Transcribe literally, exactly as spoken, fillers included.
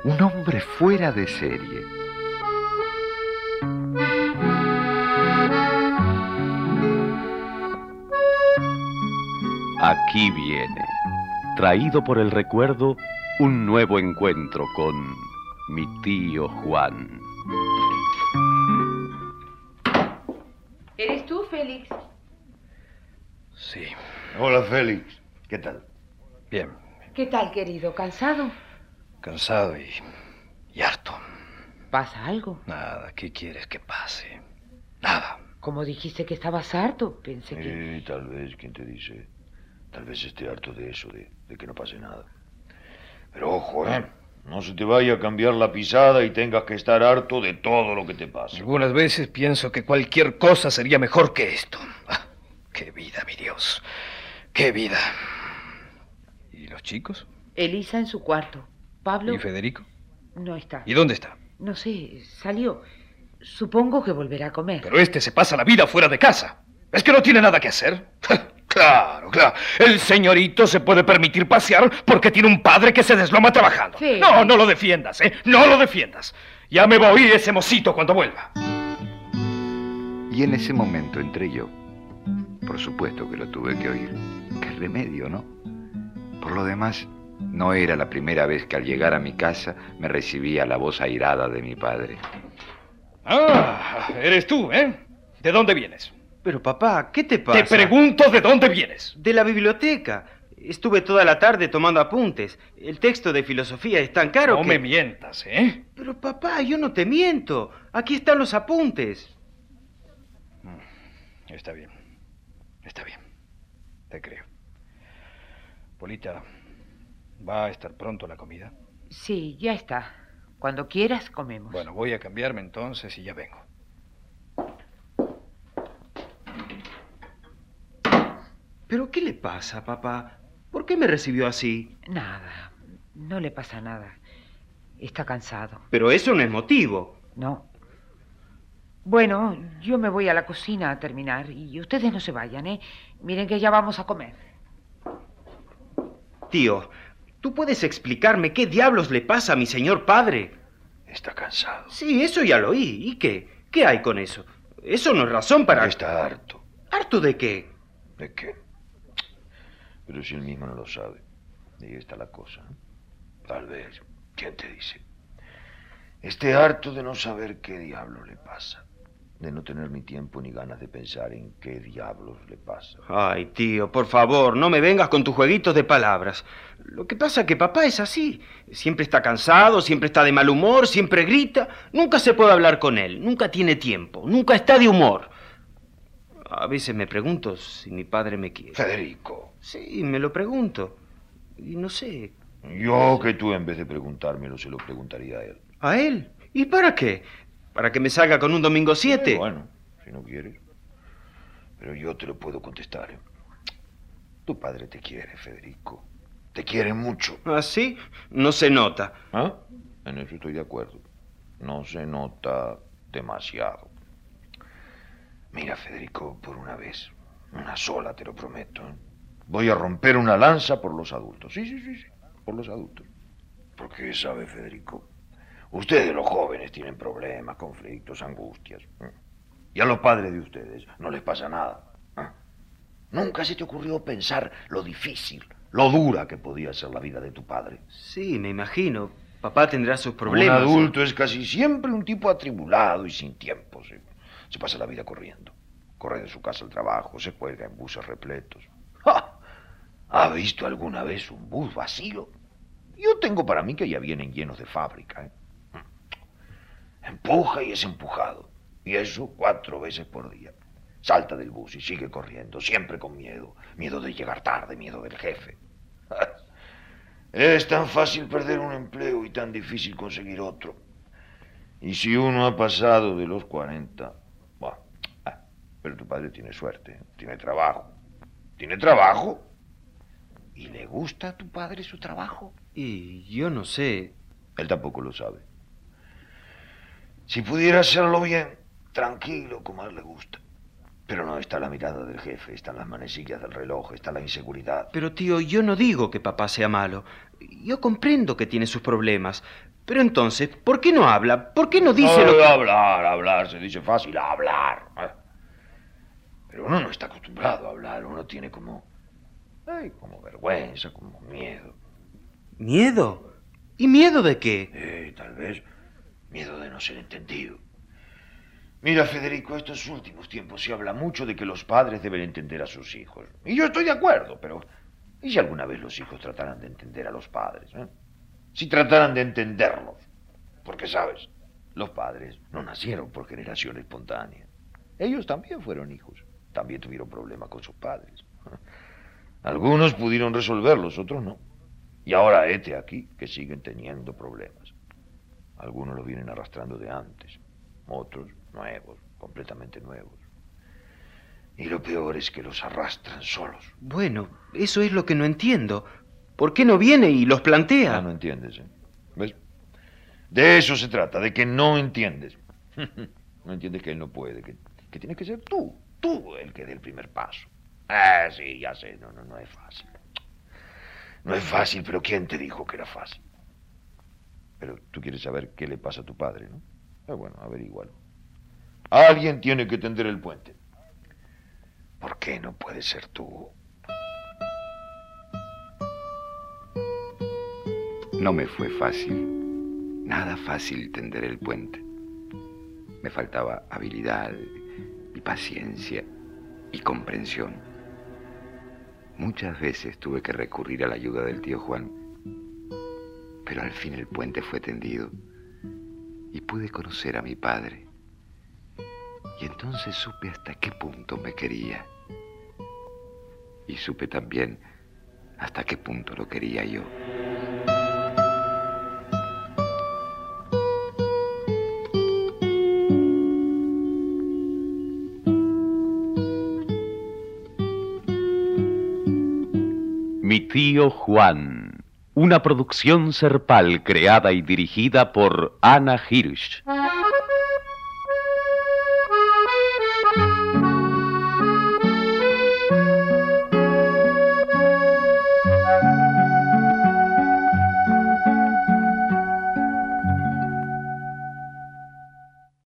Un hombre fuera de serie. Aquí viene, traído por el recuerdo, un nuevo encuentro con mi tío Juan. ¿Eres tú, Félix? Sí. Hola, Félix. ¿Qué tal? Bien. ¿Qué tal, querido? ¿Cansado? Cansado y, y harto. ¿Pasa algo? Nada, ¿qué quieres que pase? Nada. Como dijiste que estabas harto, pensé que... Eh, tal vez, ¿quién te dice? Tal vez esté harto de eso, de, de que no pase nada. Pero ojo, ¿eh? No se te vaya a cambiar la pisada y tengas que estar harto de todo lo que te pasa. Algunas veces pienso que cualquier cosa sería mejor que esto. Ah, ¡qué vida, mi Dios! ¡Qué vida! ¿Y los chicos? Elisa en su cuarto. Pablo... ¿Y Federico? No está. ¿Y dónde está? No sé, salió. Supongo que volverá a comer. Pero este se pasa la vida fuera de casa. ¿Es que no tiene nada que hacer? Claro, claro. El señorito se puede permitir pasear porque tiene un padre que se desloma trabajando. Sí. No, no lo defiendas, ¿eh? No lo defiendas. Ya me va a oír ese mocito cuando vuelva. Y en ese momento entré yo. Por supuesto que lo tuve que oír. Qué remedio, ¿no? Por lo demás, no era la primera vez que al llegar a mi casa me recibía la voz airada de mi padre. Ah, eres tú, ¿eh? ¿De dónde vienes? Pero papá, ¿qué te pasa? Te pregunto de dónde vienes. De la biblioteca. Estuve toda la tarde tomando apuntes. El texto de filosofía es tan caro no que... me mientas, ¿eh? Pero papá, yo no te miento. Aquí están los apuntes. Está bien. Está bien. Te creo. Polita, ¿va a estar pronto la comida? Sí, ya está. Cuando quieras, comemos. Bueno, voy a cambiarme entonces y ya vengo. ¿Pero qué le pasa, papá? ¿Por qué me recibió así? Nada, no le pasa nada. Está cansado. Pero eso no es motivo. No. Bueno, yo me voy a la cocina a terminar y ustedes no se vayan, ¿eh? Miren que ya vamos a comer. Tío, ¿tú puedes explicarme qué diablos le pasa a mi señor padre? Está cansado. Sí, eso ya lo oí. ¿Y qué? ¿Qué hay con eso? Eso no es razón para... Está harto. ¿Harto de qué? ¿De qué? Pero si él mismo no lo sabe. Y ahí está la cosa. Tal vez, ¿quién te dice? Esté harto de no saber qué diablo le pasa. De no tener ni tiempo ni ganas de pensar en qué diablos le pasa. Ay, tío, por favor, no me vengas con tus jueguitos de palabras. Lo que pasa es que papá es así. Siempre está cansado, siempre está de mal humor, siempre grita. Nunca se puede hablar con él, nunca tiene tiempo, nunca está de humor. A veces me pregunto si mi padre me quiere. Federico. Sí, me lo pregunto. Y no sé. Yo que tú en vez de preguntármelo se lo preguntaría a él. ¿A él? ¿Y para qué? ¿Para que me salga con un domingo siete? Eh, bueno, si no quieres. Pero yo te lo puedo contestar. ¿eh? Tu padre te quiere, Federico. Te quiere mucho. ¿Ah, sí? No se nota. ¿Ah? En eso estoy de acuerdo. No se nota demasiado. Mira, Federico, por una vez, una sola, te lo prometo. ¿eh? Voy a romper una lanza por los adultos. Sí, sí, sí, sí, por los adultos. Porque, ¿sabe, Federico? Ustedes, los jóvenes, tienen problemas, conflictos, angustias. ¿eh? Y a los padres de ustedes no les pasa nada. ¿eh? ¿Nunca se te ocurrió pensar lo difícil, lo dura que podía ser la vida de tu padre? Sí, me imagino. Papá tendrá sus problemas. Un adulto es casi siempre un tipo atribulado y sin tiempo. ¿sí? Se pasa la vida corriendo. Corre de su casa al trabajo, se cuelga en buses repletos. ¡Ja! ¿Ha visto alguna vez un bus vacío? Yo tengo para mí que ya vienen llenos de fábrica. ¿eh? Empuja y es empujado. Y eso cuatro veces por día. Salta del bus y sigue corriendo, siempre con miedo. Miedo de llegar tarde, miedo del jefe. Es tan fácil perder un empleo y tan difícil conseguir otro. Y si uno ha pasado de los cuarenta... Bueno, ah, pero tu padre tiene suerte, tiene trabajo. ¿Tiene trabajo? ¿Y le gusta a tu padre su trabajo? Y yo no sé. Él tampoco lo sabe. Si pudiera hacerlo bien, tranquilo, como a él le gusta. Pero no está la mirada del jefe, están las manecillas del reloj, está la inseguridad. Pero tío, yo no digo que papá sea malo. Yo comprendo que tiene sus problemas. Pero entonces, ¿por qué no habla? ¿Por qué no dice no, lo que... Hablar, hablar, se dice fácil, hablar. Pero uno no está acostumbrado a hablar, uno tiene como... Ay, como vergüenza, como miedo. ¿Miedo? ¿Y miedo de qué? Eh, tal vez miedo de no ser entendido. Mira, Federico, estos últimos tiempos se habla mucho de que los padres deben entender a sus hijos. Y yo estoy de acuerdo, pero ¿y si alguna vez los hijos trataran de entender a los padres? ¿Eh? Si trataran de entenderlos. Porque, ¿sabes? Los padres no nacieron por generación espontánea. Ellos también fueron hijos. También tuvieron problemas con sus padres. Algunos pudieron resolverlos, otros no. Y ahora este aquí, que siguen teniendo problemas. Algunos los vienen arrastrando de antes. Otros nuevos, completamente nuevos. Y lo peor es que los arrastran solos. Bueno, eso es lo que no entiendo. ¿Por qué no viene y los plantea? Ah, no entiendes, ¿eh? ¿Ves? De eso se trata, de que no entiendes. No entiendes que él no puede, que, que tienes que ser tú, tú el que dé el primer paso. Ah, sí, ya sé, no, no, no es fácil. No es fácil, pero ¿quién te dijo que era fácil? Pero tú quieres saber qué le pasa a tu padre, ¿no? Ah, bueno, averígualo. Alguien tiene que tender el puente. ¿Por qué no puedes ser tú? No me fue fácil, nada fácil tender el puente. Me faltaba habilidad y paciencia y comprensión. Muchas veces tuve que recurrir a la ayuda del tío Juan, pero al fin el puente fue tendido y pude conocer a mi padre. Y entonces supe hasta qué punto me quería. Y supe también hasta qué punto lo quería yo. Mi tío Juan, una producción Serpal creada y dirigida por Ana Hirsch.